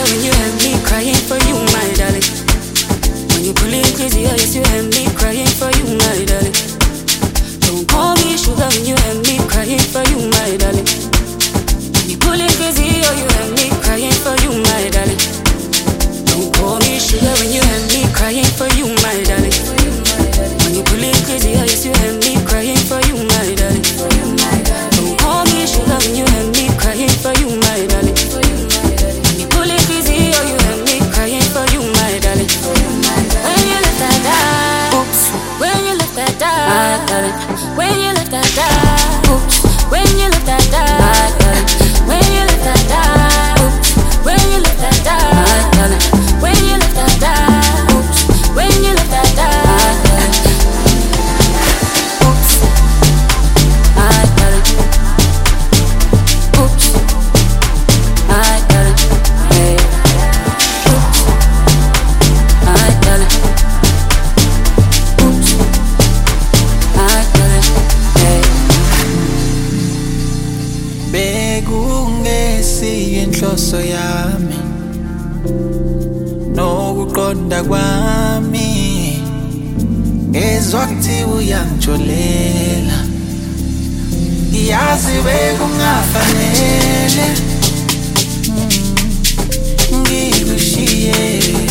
when you have me crying for you, my darling. When you pull it crazy, oh yes, you have me crying for you, my darling. Don't call me sugar when you have me crying for you, my darling. When you pull it crazy, oh you have me crying for you, my darling. Don't call me sugar when you have me crying for you, my darling. When you pull it crazy, oh yes, you have me crying for you, my darling. Don't call me sugar when you have me crying for you, my darling. When you pull it crazy, oh you have me crying for you, my darling. When you left that die, oops. When you left that die, darling. When you left that die, oops. When you left that die, darling. When you left that die, oops. When you left that die, darling. When you left that die, oops. When you left that die, darling. Oops. I got it. Oops. I got it. Hey. Oops. I got it. Oops. I got it. Hey. Bekungesi inhloso yami nokuqonda kwami ngezwa kuthiwa uyangijolela yazi bekungafanele ngikushiye